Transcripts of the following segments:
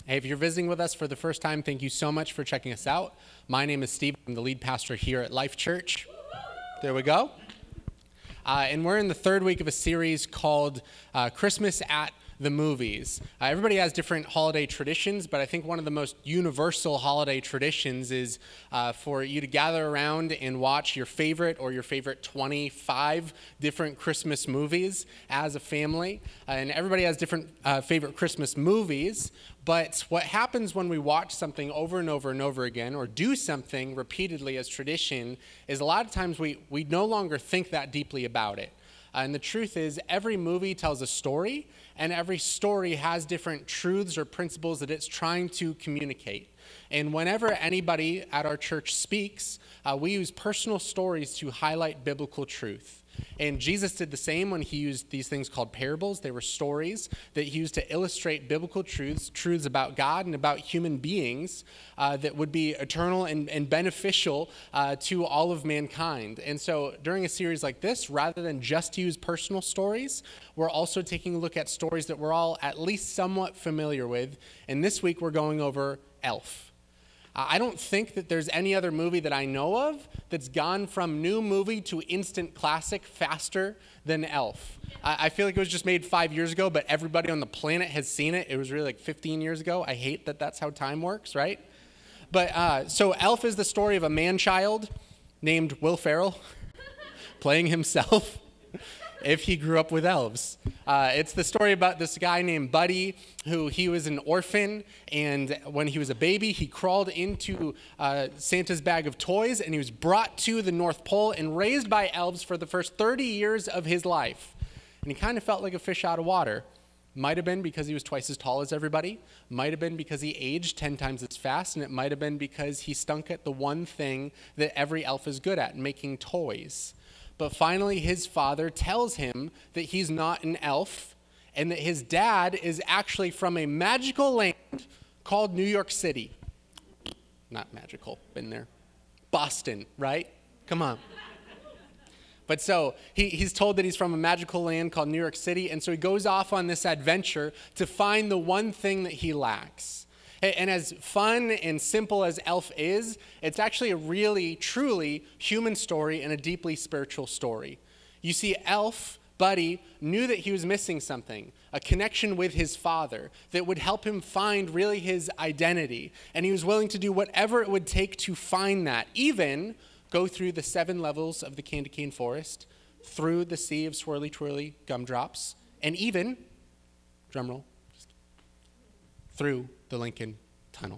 Hey, if you're visiting with us for the first time, thank you so much for checking us out. My name is Steve. I'm the lead pastor here at Life Church. There we go. And we're in the third week of a series called Christmas at the Movies. Everybody has different holiday traditions, but I think one of the most universal holiday traditions is for you to gather around and watch your favorite 25 different Christmas movies as a family. And everybody has different favorite Christmas movies. But what happens when we watch something over and over and over again, or do something repeatedly as tradition, is a lot of times we no longer think that deeply about it. And the truth is, every movie tells a story, and every story has different truths or principles that it's trying to communicate. And whenever anybody at our church speaks, we use personal stories to highlight biblical truth. And Jesus did the same when he used these things called parables. They were stories that he used to illustrate biblical truths about God and about human beings that would be eternal and beneficial to all of mankind. And so during a series like this, rather than just use personal stories, we're also taking a look at stories that we're all at least somewhat familiar with. And this week we're going over Elf. I don't think that there's any other movie that I know of that's gone from new movie to instant classic faster than Elf. I feel like it was just made 5 years ago, but everybody on the planet has seen it. It was really like 15 years ago. I hate that that's how time works, right? But so Elf is the story of a man-child named Will Ferrell playing himself if he grew up with elves. It's the story about this guy named Buddy, who he was an orphan, and when he was a baby, he crawled into Santa's bag of toys, and he was brought to the North Pole and raised by elves for the first 30 years of his life. And he kind of felt like a fish out of water. Might have been because he was twice as tall as everybody, might have been because he aged 10 times as fast, and it might have been because he stunk at the one thing that every elf is good at, making toys. But finally, his father tells him that he's not an elf and that his dad is actually from a magical land called New York City. Not magical, been there. Boston, right? Come on. But so he's told that he's from a magical land called New York City, and so he goes off on this adventure to find the one thing that he lacks. And as fun and simple as Elf is, it's actually a really, truly human story and a deeply spiritual story. You see, Elf, Buddy, knew that he was missing something, a connection with his father that would help him find really his identity. And he was willing to do whatever it would take to find that, even go through the 7 levels of the candy cane forest, through the sea of swirly twirly gumdrops, and even, drumroll, through the Lincoln Tunnel.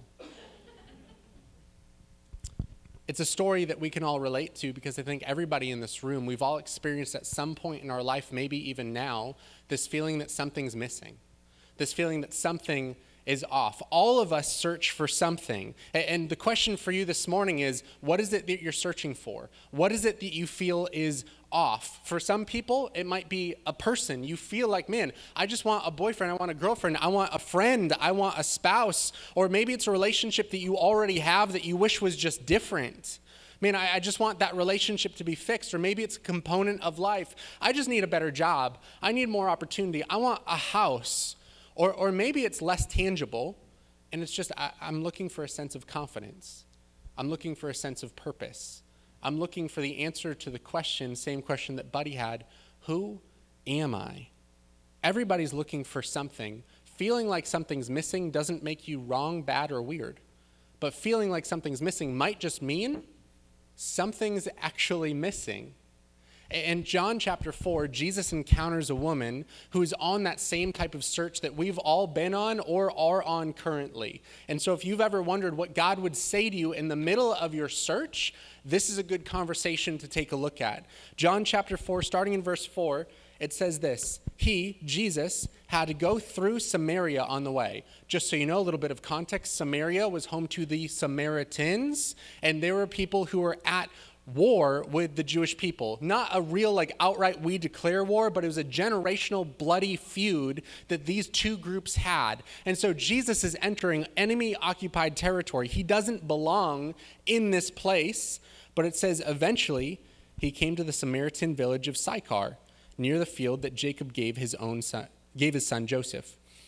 It's a story that we can all relate to because I think everybody in this room, we've all experienced at some point in our life, maybe even now, this feeling that something's missing, this feeling that something is off. All of us search for something. And the question for you this morning is, what is it that you're searching for? What is it that you feel is off? For some people, it might be a person. You feel like, man, I just want a boyfriend, I want a girlfriend, I want a friend, I want a spouse. Or maybe it's a relationship that you already have that you wish was just different. Man, I just want that relationship to be fixed. Or maybe it's a component of life. I just need a better job. I need more opportunity. I want a house. Or maybe it's less tangible, and it's just I'm looking for a sense of confidence. I'm looking for a sense of purpose. I'm looking for the answer to the question, same question that Buddy had, who am I? Everybody's looking for something. Feeling like something's missing doesn't make you wrong, bad, or weird. But feeling like something's missing might just mean something's actually missing. In John chapter 4, Jesus encounters a woman who is on that same type of search that we've all been on or are on currently. And so if you've ever wondered what God would say to you in the middle of your search, this is a good conversation to take a look at. John chapter 4, starting in verse 4, it says this: He, Jesus, had to go through Samaria on the way. Just so you know, a little bit of context, Samaria was home to the Samaritans, and there were people who were at war with the Jewish people. Not a real outright we declare war, but it was a generational bloody feud that these two groups had. And so Jesus is entering enemy occupied territory. He doesn't belong in this place, but it says eventually he came to the Samaritan village of Sychar, near the field that Jacob gave his son Joseph.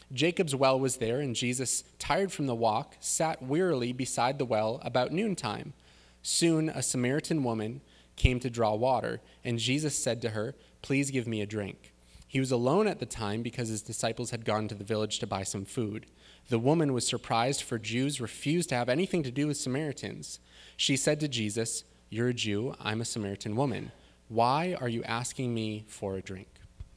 Jacob's well was there, and Jesus, tired from the walk, sat wearily beside the well about noontime. Soon a Samaritan woman came to draw water, and Jesus said to her, "Please give me a drink." He was alone at the time because his disciples had gone to the village to buy some food. The woman was surprised, for Jews refused to have anything to do with Samaritans. She said to Jesus, "You're a Jew, I'm a Samaritan woman. Why are you asking me for a drink?"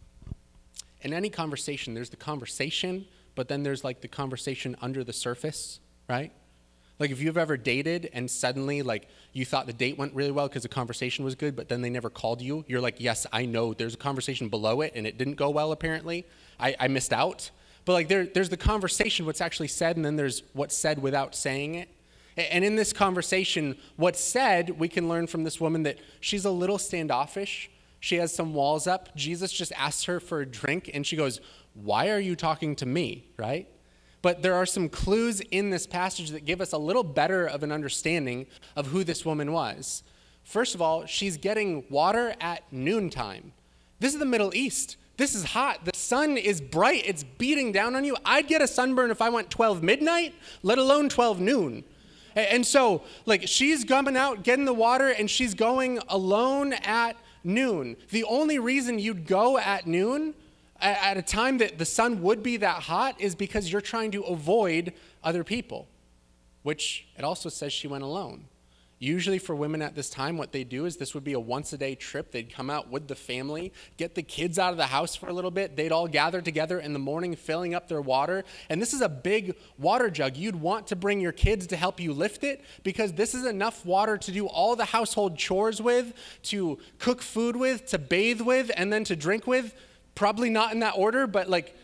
In any conversation, there's the conversation, but then there's like the conversation under the surface, right? Like if you've ever dated and suddenly like you thought the date went really well because the conversation was good, but then they never called you, you're like, yes, I know there's a conversation below it and it didn't go well apparently. I missed out. But like there's the conversation, what's actually said, and then there's what's said without saying it. And in this conversation, what's said, we can learn from this woman that she's a little standoffish. She has some walls up. Jesus just asks her for a drink, and she goes, "Why are you talking to me?" Right? But there are some clues in this passage that give us a little better of an understanding of who this woman was. First of all, she's getting water at noontime. This is the Middle East. This is hot. The sun is bright. It's beating down on you. I'd get a sunburn if I went 12 midnight, let alone 12 noon. And so, like, she's coming out, getting the water, and she's going alone at noon. The only reason you'd go at noon, at a time that the sun would be that hot, is because you're trying to avoid other people, which it also says she went alone. Usually for women at this time, what they do is this would be a once-a-day trip. They'd come out with the family, get the kids out of the house for a little bit. They'd all gather together in the morning, filling up their water. And this is a big water jug. You'd want to bring your kids to help you lift it because this is enough water to do all the household chores with, to cook food with, to bathe with, and then to drink with. Probably not in that order, but like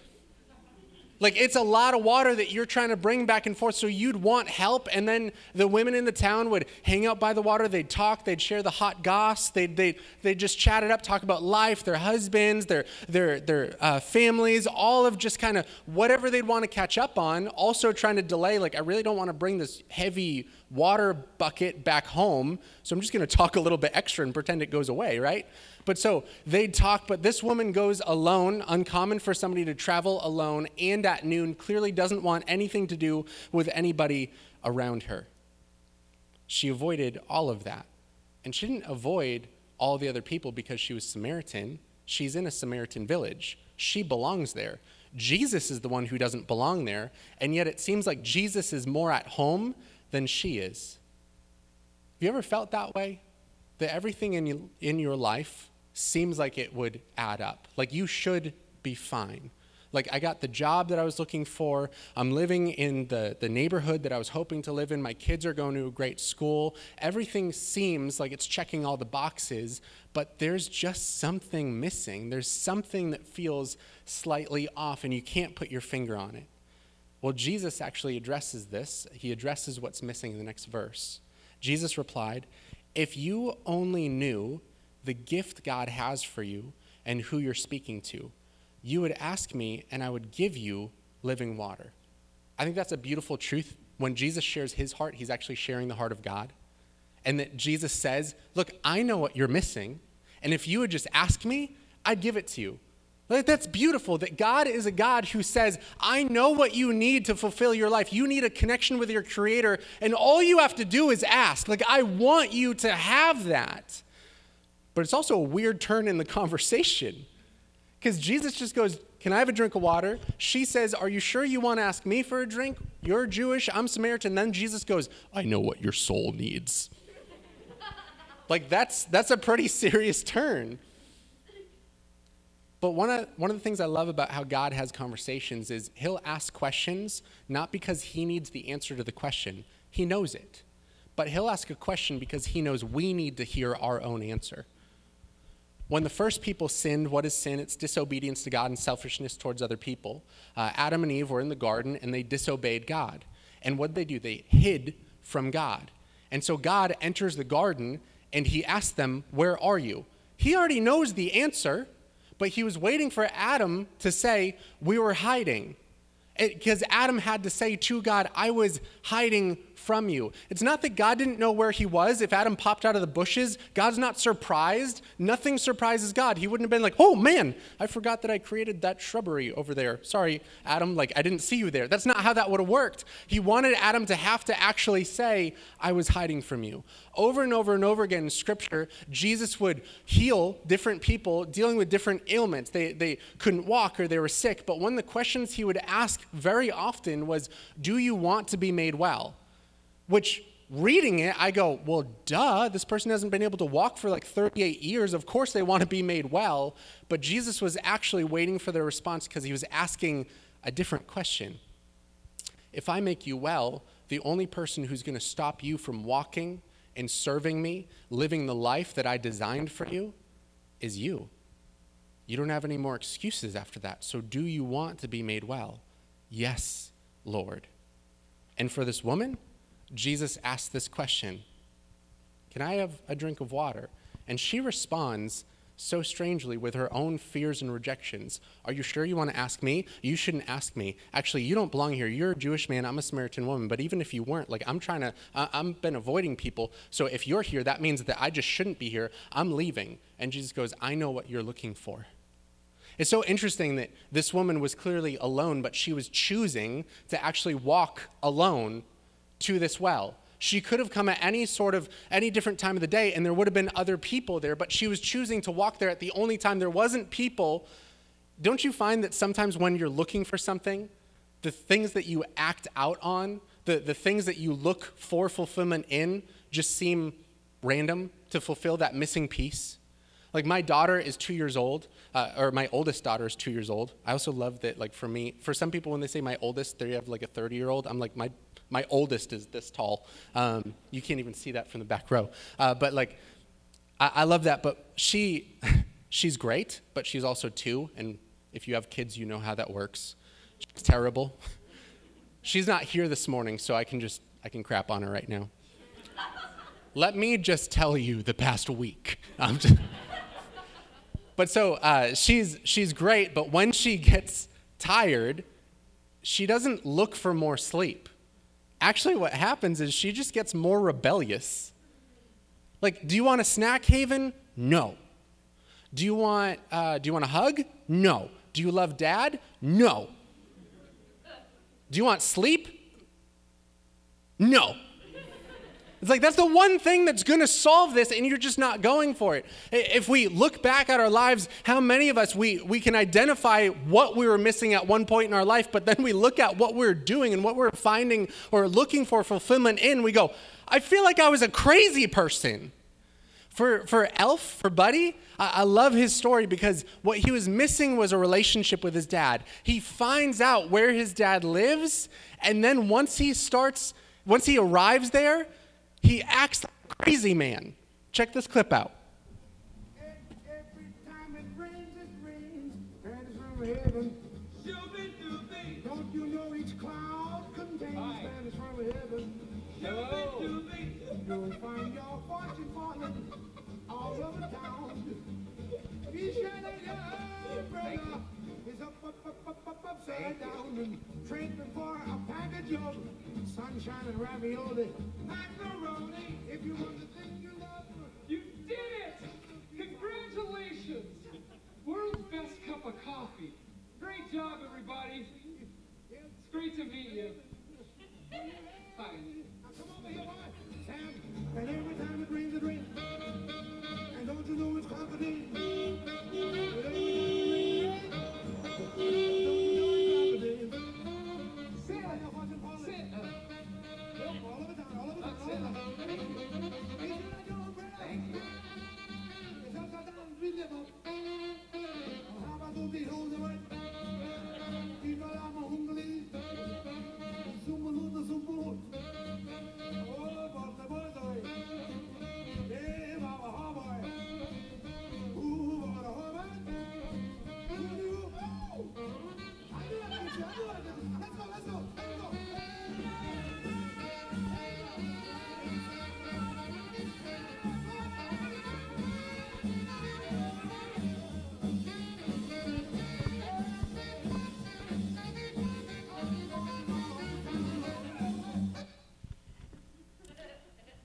it's a lot of water that you're trying to bring back and forth, so you'd want help. And then the women in the town would hang out by the water. They'd talk. They'd share the hot goss. They'd just chat it up, talk about life, their husbands, their families, all of just kind of whatever they'd want to catch up on. Also trying to delay, like, I really don't want to bring this heavy water bucket back home, so I'm just going to talk a little bit extra and pretend it goes away, right? But so they'd talk, but this woman goes alone, uncommon for somebody to travel alone, and at noon, clearly doesn't want anything to do with anybody around her. She avoided all of that. And she didn't avoid all the other people because she was Samaritan. She's in a Samaritan village. She belongs there. Jesus is the one who doesn't belong there, and yet it seems like Jesus is more at home than she is. Have you ever felt that way? That everything in your life seems like it would add up. Like you should be fine. Like I got the job that I was looking for. I'm living in the neighborhood that I was hoping to live in. My kids are going to a great school. Everything seems like it's checking all the boxes, but there's just something missing. There's something that feels slightly off and you can't put your finger on it. Well, Jesus actually addresses this. He addresses what's missing in the next verse. Jesus replied, "If you only knew the gift God has for you and who you're speaking to, you would ask me and I would give you living water." I think that's a beautiful truth. When Jesus shares his heart, he's actually sharing the heart of God. And that Jesus says, look, I know what you're missing. And if you would just ask me, I'd give it to you. Like, that's beautiful that God is a God who says, I know what you need to fulfill your life. You need a connection with your Creator, and all you have to do is ask. Like, I want you to have that. But it's also a weird turn in the conversation because Jesus just goes, can I have a drink of water? She says, are you sure you want to ask me for a drink? You're Jewish, I'm Samaritan. Then Jesus goes, I know what your soul needs. Like, that's a pretty serious turn. But one of the things I love about how God has conversations is he'll ask questions, not because he needs the answer to the question. He knows it. But he'll ask a question because he knows we need to hear our own answer. When the first people sinned, what is sin? It's disobedience to God and selfishness towards other people. Adam and Eve were in the garden and they disobeyed God. And what did they do? They hid from God. And so God enters the garden and he asks them, where are you? He already knows the answer. But he was waiting for Adam to say, we were hiding. Because Adam had to say to God, I was hiding from you. It's not that God didn't know where he was. If Adam popped out of the bushes, God's not surprised. Nothing surprises God. He wouldn't have been like, oh man, I forgot that I created that shrubbery over there. Sorry, Adam, like I didn't see you there. That's not how that would have worked. He wanted Adam to have to actually say, I was hiding from you. Over and over and over again in Scripture, Jesus would heal different people dealing with different ailments. They couldn't walk or they were sick, but one of the questions he would ask very often was, do you want to be made well? Which, reading it, I go, well, duh, this person hasn't been able to walk for like 38 years. Of course they want to be made well. But Jesus was actually waiting for their response because he was asking a different question. If I make you well, the only person who's going to stop you from walking and serving me, living the life that I designed for you, is you. You don't have any more excuses after that. So do you want to be made well? Yes, Lord. And for this woman, Jesus asked this question, can I have a drink of water? And she responds so strangely with her own fears and rejections. Are you sure you want to ask me? You shouldn't ask me. Actually, you don't belong here. You're a Jewish man. I'm a Samaritan woman. But even if you weren't, like I've been avoiding people. So if you're here, that means that I just shouldn't be here. I'm leaving. And Jesus goes, I know what you're looking for. It's so interesting that this woman was clearly alone, but she was choosing to actually walk alone to this well. She could have come at any different time of the day, and there would have been other people there, but she was choosing to walk there at the only time there wasn't people. Don't you find that sometimes when you're looking for something, the things that you act out on, the things that you look for fulfillment in, just seem random to fulfill that missing piece? Like my daughter is 2 years old, or my oldest daughter is 2 years old. I also love that, like for some people when they say my oldest, they have like a 30-year-old. I'm like, my oldest is this tall. You can't even see that from the back row. But like, I love that. But she's great, but she's also 2. And if you have kids, you know how that works. She's terrible. She's not here this morning, so I can crap on her right now. Let me just tell you the past week. But so she's great, but when she gets tired, she doesn't look for more sleep. Actually, what happens is she just gets more rebellious. Like, do you want a snack, Haven? No. Do you want a hug? No. Do you love Dad? No. Do you want sleep? No. It's like, that's the one thing that's going to solve this, and you're just not going for it. If we look back at our lives, how many of us, we can identify what we were missing at one point in our life, but then we look at what we're doing and what we're finding or looking for fulfillment in, we go, I feel like I was a crazy person. For Elf, for Buddy, I love his story because what he was missing was a relationship with his dad. He finds out where his dad lives, and then once he arrives there, he acts like a crazy man. Check this clip out. Every time it rains, and it's from heaven. Don't you know each cloud contains that is from heaven? Hello. You'll find your fortune falling all over town. Be sure that your brother is up, upside down, and trading for a package of sunshine and ravioli. Macaroni, if you want the thing you love. You did it! Congratulations! World's best cup of coffee. Great job, everybody. It's great to meet you. Hi. Now come over here, boy. Sam, and every time it rains, it rains. And don't you know it's confident? And every time it rains, don't you know it's confident? Sit. Your fortune falling. Sit. All over town, all over town, all over town. Be sure that your umbrella. Thank you. It's upside down, we live up. How about those holes in it? People are hungry.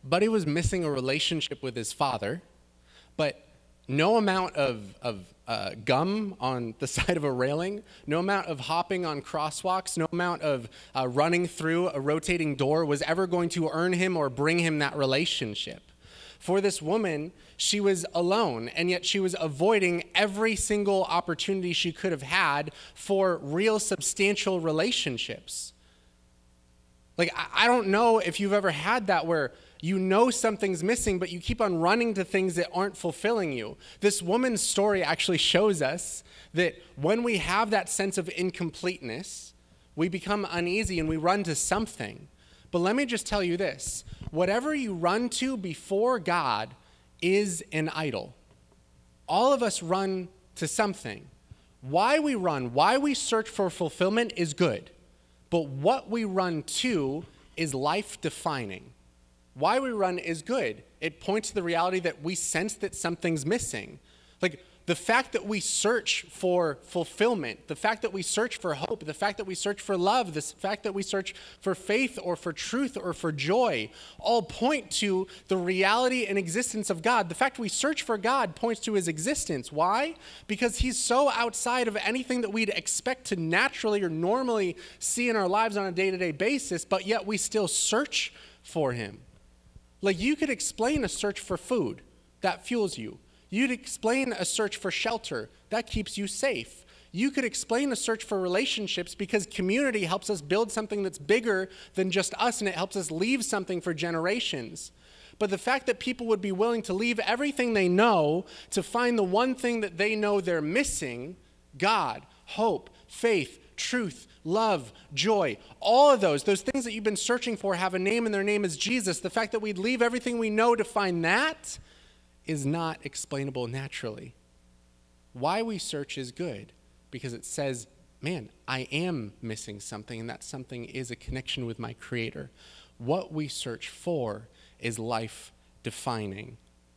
Buddy was missing a relationship with his father, but no amount of gum on the side of a railing, no amount of hopping on crosswalks, no amount of running through a rotating door was ever going to earn him or bring him that relationship. For this woman, she was alone, and yet she was avoiding every single opportunity she could have had for real substantial relationships. Like, I don't know if you've ever had that where you know something's missing, but you keep on running to things that aren't fulfilling you. This woman's story actually shows us that when we have that sense of incompleteness, we become uneasy and we run to something. But let me just tell you this. Whatever you run to before God is an idol. All of us run to something. Why we run, why we search for fulfillment is good. But what we run to is life-defining. Why we run is good. It points to the reality that we sense that something's missing. Like, the fact that we search for fulfillment, the fact that we search for hope, the fact that we search for love, the fact that we search for faith or for truth or for joy, all point to the reality and existence of God. The fact we search for God points to his existence. Why? Because he's so outside of anything that we'd expect to naturally or normally see in our lives on a day-to-day basis, but yet we still search for him. Like, you could explain a search for food. That fuels you. You'd explain a search for shelter. That keeps you safe. You could explain a search for relationships because community helps us build something that's bigger than just us, and it helps us leave something for generations. But the fact that people would be willing to leave everything they know to find the one thing that they know they're missing, God, hope, faith, truth, love, joy, all of those things that you've been searching for have a name, and their name is Jesus. The fact that we'd leave everything we know to find that is not explainable naturally. Why we search is good, because it says, man, I am missing something, and that something is a connection with my Creator. What we search for is life-defining.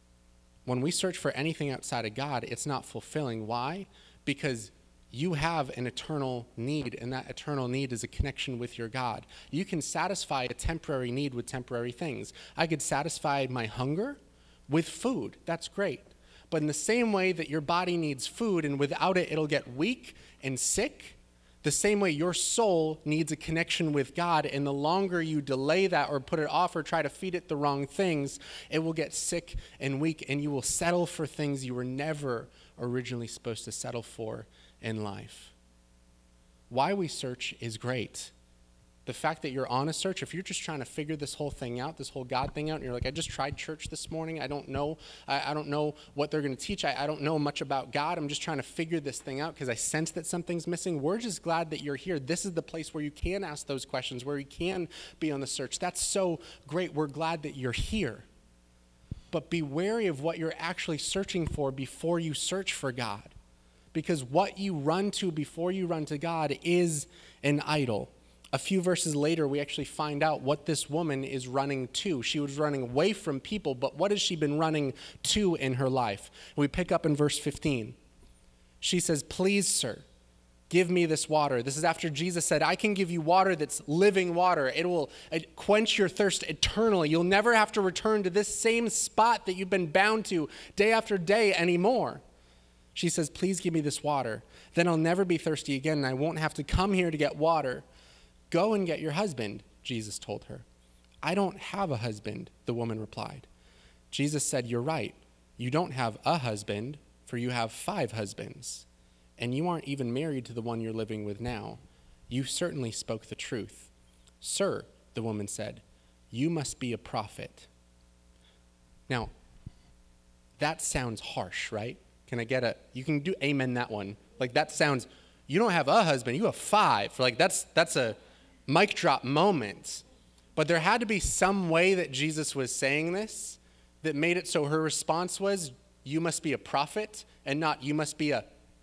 When we search for anything outside of God, it's not fulfilling. Why? Because you have an eternal need, and that eternal need is a connection with your God. You can satisfy a temporary need with temporary things. I could satisfy my hunger with food. That's great. But in the same way that your body needs food, and without it, it'll get weak and sick, the same way your soul needs a connection with God, and the longer you delay that or put it off or try to feed it the wrong things, it will get sick and weak, and you will settle for things you were never originally supposed to settle for in life. Why we search is great. The fact that you're on a search, if you're just trying to figure this whole thing out, this whole God thing out, and you're like, I just tried church this morning. I don't know. I don't know what they're going to teach. I don't know much about God. I'm just trying to figure this thing out because I sense that something's missing. We're just glad that you're here. This is the place where you can ask those questions, where you can be on the search. That's so great. We're glad that you're here. But be wary of what you're actually searching for before you search for God. Because what you run to before you run to God is an idol. A few verses later, we actually find out what this woman is running to. She was running away from people, but what has she been running to in her life? We pick up in verse 15. She says, please, sir, give me this water. This is after Jesus said, I can give you water that's living water. It will quench your thirst eternally. You'll never have to return to this same spot that you've been bound to day after day anymore. She says, please give me this water. Then I'll never be thirsty again, and I won't have to come here to get water. Go and get your husband, Jesus told her. I don't have a husband, the woman replied. Jesus said, you're right. You don't have a husband, for you have 5 husbands, and you aren't even married to the one you're living with now. You certainly spoke the truth. Sir, the woman said, you must be a prophet. Now, that sounds harsh, right? Can I get you can do amen that one. Like, that sounds, you don't have a husband, you have 5. Like, that's a mic drop moment. But there had to be some way that Jesus was saying this that made it so her response was, you must be a prophet, and not you must be a...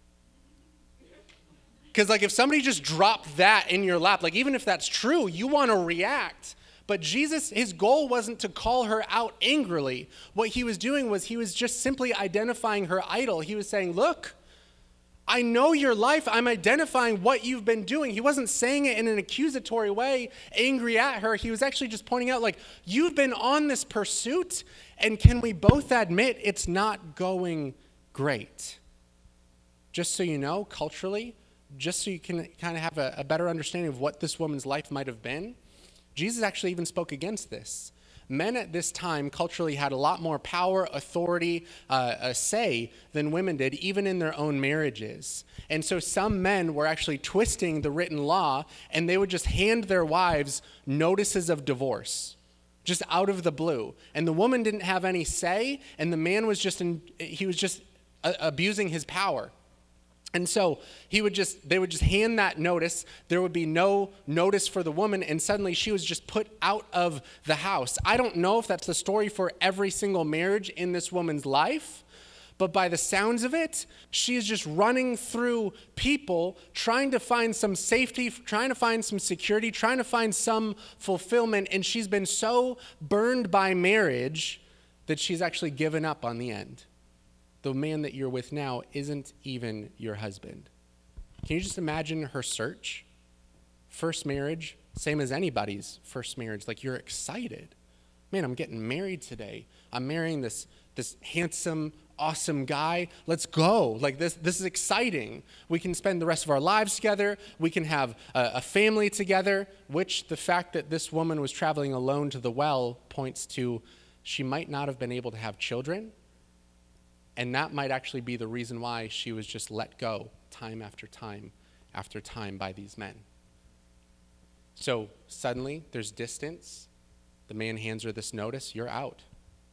Because, like, if somebody just dropped that in your lap, like, even if that's true, you want to react. But Jesus, his goal wasn't to call her out angrily. What he was doing was he was just simply identifying her idol. He was saying, look, I know your life. I'm identifying what you've been doing. He wasn't saying it in an accusatory way, angry at her. He was actually just pointing out, like, you've been on this pursuit, and can we both admit it's not going great? Just so you know, culturally, just so you can kind of have a better understanding of what this woman's life might have been, Jesus actually even spoke against this. Men at this time culturally had a lot more power, authority, a say than women did, even in their own marriages. And so some men were actually twisting the written law, and they would just hand their wives notices of divorce, just out of the blue. And the woman didn't have any say, and the man was just abusing his power. And so they would just hand that notice. There would be no notice for the woman, and suddenly she was just put out of the house. I don't know if that's the story for every single marriage in this woman's life, but by the sounds of it, she is just running through people, trying to find some safety, trying to find some security, trying to find some fulfillment, and she's been so burned by marriage that she's actually given up on the end. The man that you're with now isn't even your husband. Can you just imagine her search? First marriage, same as anybody's first marriage. Like, you're excited. Man, I'm getting married today. I'm marrying this handsome, awesome guy. Let's go. Like, this is exciting. We can spend the rest of our lives together. We can have a family together, which the fact that this woman was traveling alone to the well points to she might not have been able to have children. And that might actually be the reason why she was just let go time after time after time by these men. So suddenly there's distance. The man hands her this notice, you're out.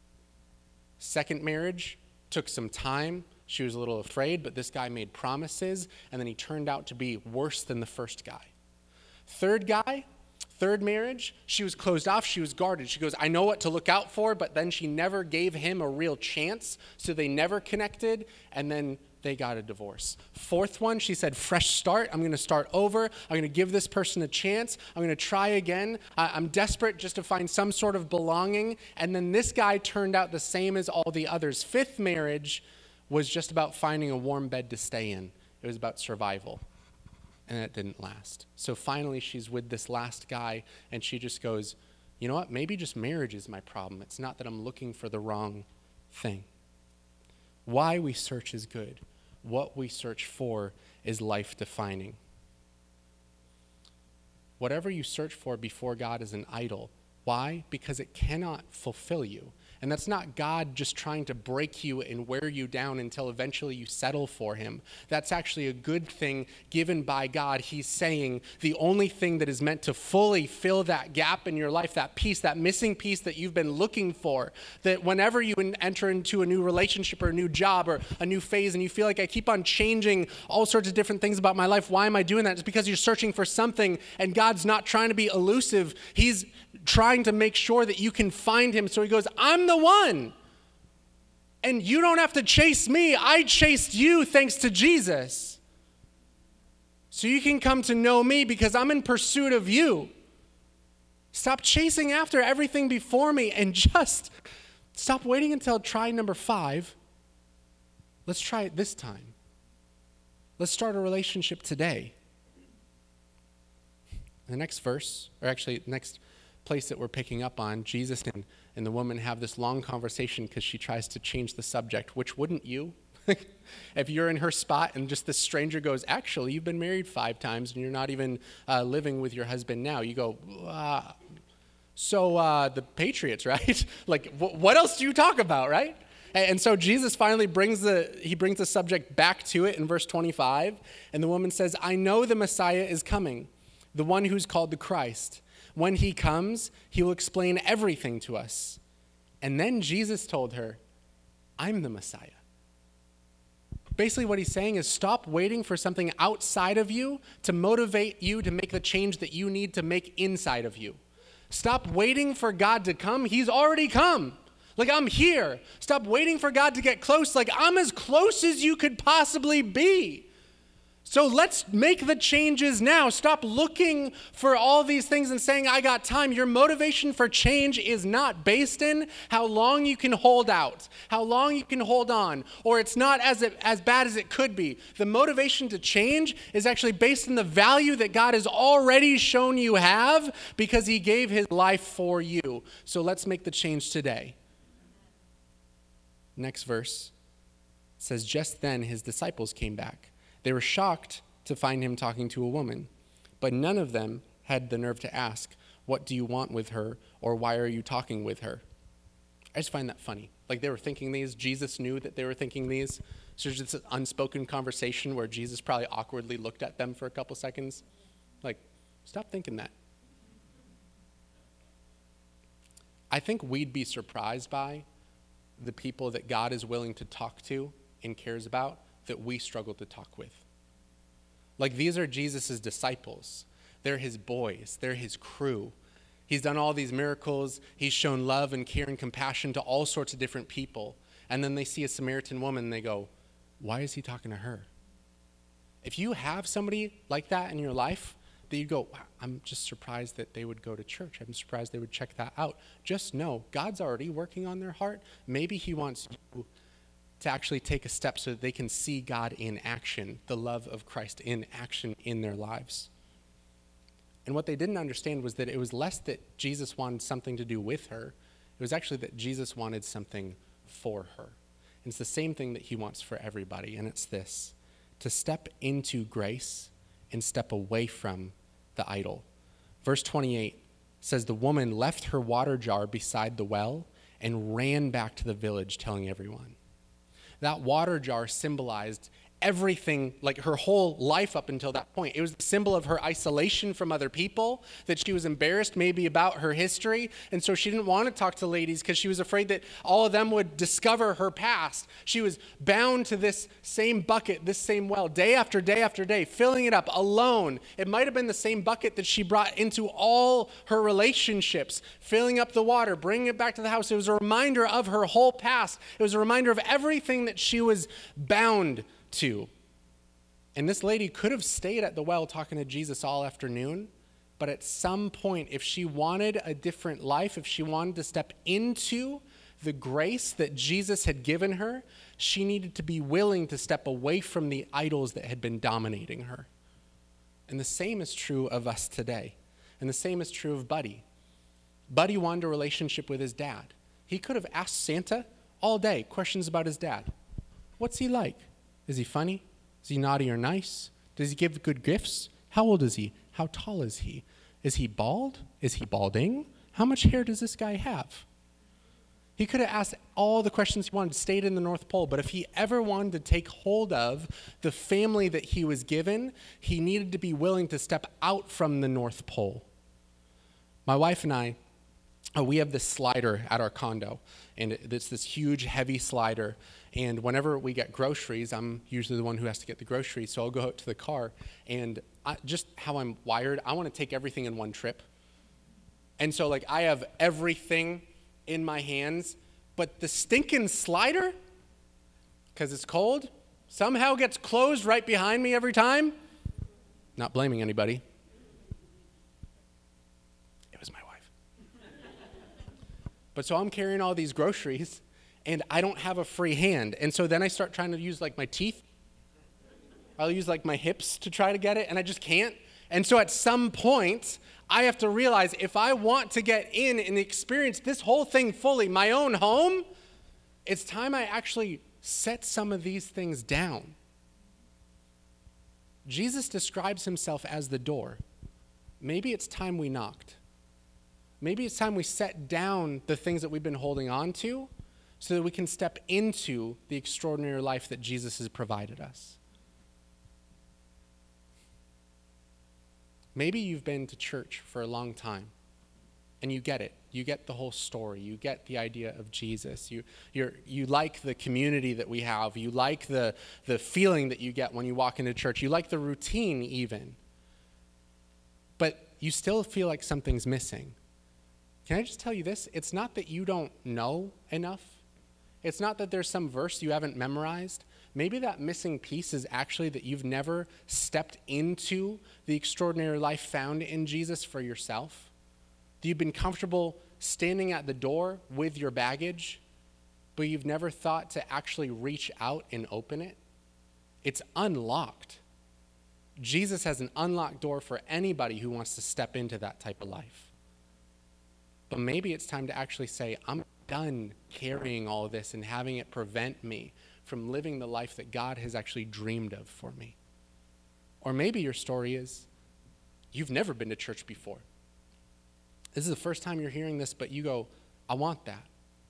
Second marriage took some time. She was a little afraid, but this guy made promises, and then he turned out to be worse than the first guy. Third marriage, she was closed off, she was guarded. She goes, I know what to look out for, but then she never gave him a real chance, so they never connected, and then they got a divorce. Fourth one, she said, fresh start. I'm going to start over. I'm going to give this person a chance. I'm going to try again. I'm desperate just to find some sort of belonging, and then this guy turned out the same as all the others. Fifth marriage was just about finding a warm bed to stay in. It was about survival. And it didn't last. So finally, she's with this last guy, and she just goes, you know what? Maybe just marriage is my problem. It's not that I'm looking for the wrong thing. Why we search is good. What we search for is life-defining. Whatever you search for before God is an idol. Why? Because it cannot fulfill you. And that's not God just trying to break you and wear you down until eventually you settle for him. That's actually a good thing given by God. He's saying the only thing that is meant to fully fill that gap in your life, that piece, that missing piece that you've been looking for, that whenever you enter into a new relationship or a new job or a new phase and you feel like I keep on changing all sorts of different things about my life, why am I doing that? It's because you're searching for something, and God's not trying to be elusive. He's trying to make sure that you can find him. So he goes, I'm the one. And you don't have to chase me. I chased you thanks to Jesus. So you can come to know me because I'm in pursuit of you. Stop chasing after everything before me and just stop waiting until try number 5. Let's try it this time. Let's start a relationship today. The next verse, or actually next place that we're picking up on, Jesus and the woman have this long conversation because she tries to change the subject, which wouldn't you? If you're in her spot and just this stranger goes, actually, you've been married 5 times and you're not even living with your husband now. You go, the Patriots, right? Like, what else do you talk about, right? And so Jesus finally brings the subject back to it in verse 25. And the woman says, I know the Messiah is coming, the one who's called the Christ. When he comes, he will explain everything to us. And then Jesus told her, I'm the Messiah. Basically what he's saying is stop waiting for something outside of you to motivate you to make the change that you need to make inside of you. Stop waiting for God to come. He's already come. Like, I'm here. Stop waiting for God to get close. Like, I'm as close as you could possibly be. So let's make the changes now. Stop looking for all these things and saying, I got time. Your motivation for change is not based in how long you can hold out, how long you can hold on, or it's not as bad as it could be. The motivation to change is actually based in the value that God has already shown you have because he gave his life for you. So let's make the change today. Next verse says, just then his disciples came back. They were shocked to find him talking to a woman, but none of them had the nerve to ask, what do you want with her, or why are you talking with her? I just find that funny. Like they were thinking these, Jesus knew that they were thinking these. So there's just an unspoken conversation where Jesus probably awkwardly looked at them for a couple seconds. Like, stop thinking that. I think we'd be surprised by the people that God is willing to talk to and cares about that we struggle to talk with. Like these are Jesus' disciples. They're his boys. They're his crew. He's done all these miracles. He's shown love and care and compassion to all sorts of different people. And then they see a Samaritan woman and they go, why is he talking to her? If you have somebody like that in your life, that you go, wow, I'm just surprised that they would go to church. I'm surprised they would check that out. Just know God's already working on their heart. Maybe he wants you to actually take a step so that they can see God in action, the love of Christ in action in their lives. And what they didn't understand was that it was less that Jesus wanted something to do with her. It was actually that Jesus wanted something for her. And it's the same thing that he wants for everybody, and it's this: to step into grace and step away from the idol. Verse 28 says, the woman left her water jar beside the well and ran back to the village telling everyone. That water jar symbolized everything, like her whole life up until that point. It was the symbol of her isolation from other people, that she was embarrassed maybe about her history, and so she didn't want to talk to ladies because she was afraid that all of them would discover her past. She was bound to this same bucket, this same well, day after day after day, filling it up alone. It might have been the same bucket that she brought into all her relationships, filling up the water, bringing it back to the house. It was a reminder of her whole past. It was a reminder of everything that she was bound to. And this lady could have stayed at the well talking to Jesus all afternoon, but at some point, if she wanted a different life, if she wanted to step into the grace that Jesus had given her, she needed to be willing to step away from the idols that had been dominating her. And the same is true of us today. And the same is true of Buddy. Buddy wanted a relationship with his dad. He could have asked Santa all day questions about his dad. What's he like? Is he funny? Is he naughty or nice? Does he give good gifts? How old is he? How tall is he? Is he bald? Is he balding? How much hair does this guy have? He could have asked all the questions he wanted, stayed in the North Pole, but if he ever wanted to take hold of the family that he was given, he needed to be willing to step out from the North Pole. My wife and I, we have this slider at our condo, and it's this huge, heavy slider. And whenever we get groceries, I'm usually the one who has to get the groceries, so I'll go out to the car. And just how I'm wired, I want to take everything in one trip. And so, like, I have everything in my hands, but the stinking slider, because it's cold, somehow gets closed right behind me every time. Not blaming anybody. It was my wife. But so I'm carrying all these groceries, and I don't have a free hand. And so then I start trying to use like my teeth. I'll use like my hips to try to get it, and I just can't. And so at some point, I have to realize if I want to get in and experience this whole thing fully, my own home, it's time I actually set some of these things down. Jesus describes himself as the door. Maybe it's time we knocked. Maybe it's time we set down the things that we've been holding on to so that we can step into the extraordinary life that Jesus has provided us. Maybe you've been to church for a long time and you get it. You get the whole story. You get the idea of Jesus. You like the community that we have. You like the feeling that you get when you walk into church. You like the routine even. But you still feel like something's missing. Can I just tell you this? It's not that you don't know enough. It's not that there's some verse you haven't memorized. Maybe that missing piece is actually that you've never stepped into the extraordinary life found in Jesus for yourself. That you've been comfortable standing at the door with your baggage, but you've never thought to actually reach out and open it. It's unlocked. Jesus has an unlocked door for anybody who wants to step into that type of life. But maybe it's time to actually say, I'm done carrying all of this and having it prevent me from living the life that God has actually dreamed of for me. Or maybe your story is, you've never been to church before. This is the first time you're hearing this, but you go, I want that.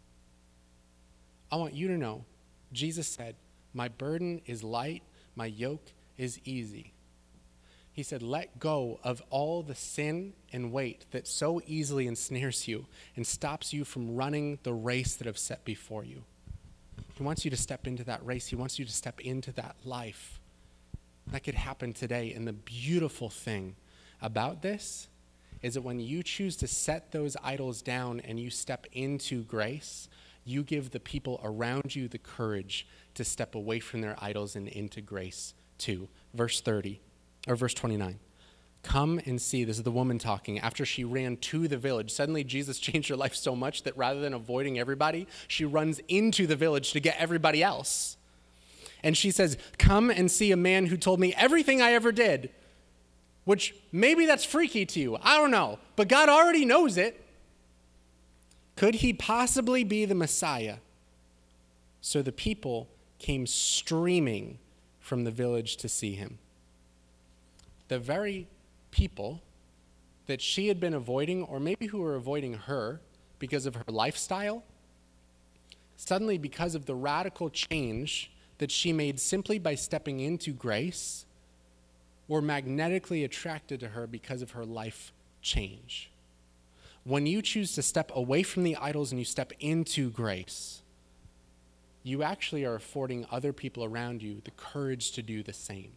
I want you to know, Jesus said, my burden is light, my yoke is easy. He said, let go of all the sin and weight that so easily ensnares you and stops you from running the race that I've set before you. He wants you to step into that race. He wants you to step into that life. That could happen today. And the beautiful thing about this is that when you choose to set those idols down and you step into grace, you give the people around you the courage to step away from their idols and into grace too. Verse 29. Come and see. This is the woman talking. After she ran to the village, suddenly Jesus changed her life so much that rather than avoiding everybody, she runs into the village to get everybody else. And she says, come and see a man who told me everything I ever did. Which maybe that's freaky to you. I don't know. But God already knows it. Could he possibly be the Messiah? So the people came streaming from the village to see him. The very people that she had been avoiding, or maybe who were avoiding her because of her lifestyle, suddenly because of the radical change that she made simply by stepping into grace, were magnetically attracted to her because of her life change. When you choose to step away from the idols and you step into grace, you actually are affording other people around you the courage to do the same.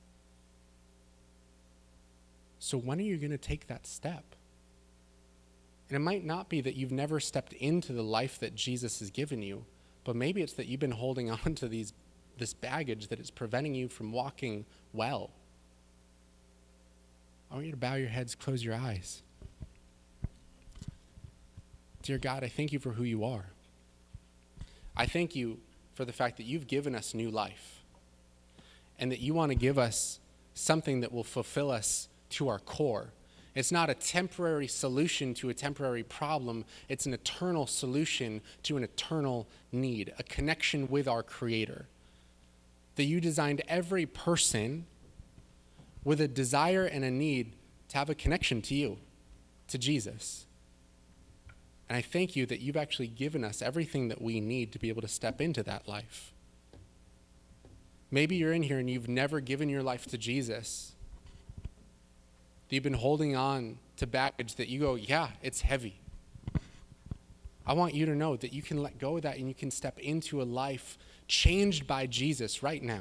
So when are you going to take that step? And it might not be that you've never stepped into the life that Jesus has given you, but maybe it's that you've been holding on to this baggage that is preventing you from walking well. I want you to bow your heads, close your eyes. Dear God, I thank you for who you are. I thank you for the fact that you've given us new life and that you want to give us something that will fulfill us to our core. It's not a temporary solution to a temporary problem. It's an eternal solution to an eternal need, a connection with our Creator. That you designed every person with a desire and a need to have a connection to you, to Jesus. And I thank you that you've actually given us everything that we need to be able to step into that life. Maybe you're in here and you've never given your life to Jesus. That you've been holding on to baggage that you go, yeah, it's heavy. I want you to know that you can let go of that and you can step into a life changed by Jesus right now.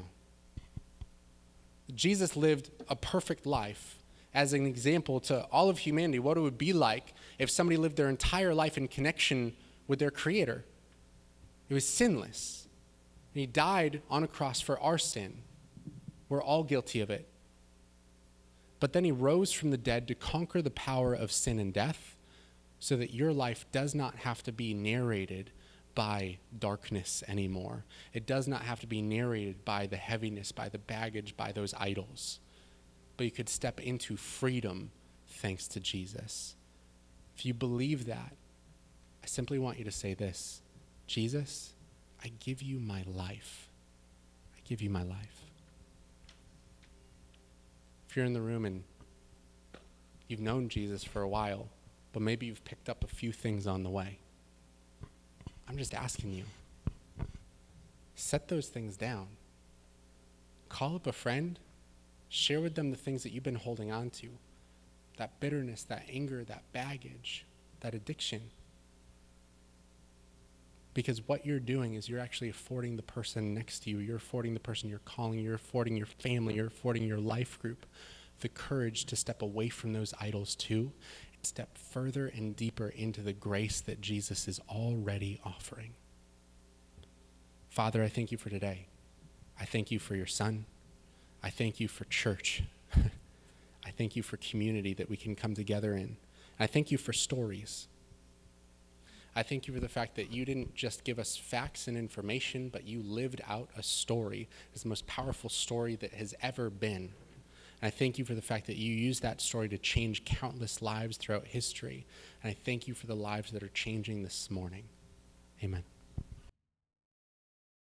Jesus lived a perfect life as an example to all of humanity, what it would be like if somebody lived their entire life in connection with their Creator. It was sinless. And he died on a cross for our sin. We're all guilty of it. But then he rose from the dead to conquer the power of sin and death so that your life does not have to be narrated by darkness anymore. It does not have to be narrated by the heaviness, by the baggage, by those idols. But you could step into freedom thanks to Jesus. If you believe that, I simply want you to say this: Jesus, I give you my life. I give you my life. If you're in the room and you've known Jesus for a while, but maybe you've picked up a few things on the way, I'm just asking you, set those things down. Call up a friend. Share with them the things that you've been holding on to. That bitterness, that anger, that baggage, that addiction. Because what you're doing is you're actually affording the person next to you, you're affording the person you're calling, you're affording your family, you're affording your life group the courage to step away from those idols too, and step further and deeper into the grace that Jesus is already offering. Father, I thank you for today. I thank you for your Son. I thank you for church. I thank you for community that we can come together in. I thank you for stories. I thank you for the fact that you didn't just give us facts and information, but you lived out a story. It's the most powerful story that has ever been. And I thank you for the fact that you used that story to change countless lives throughout history. And I thank you for the lives that are changing this morning. Amen.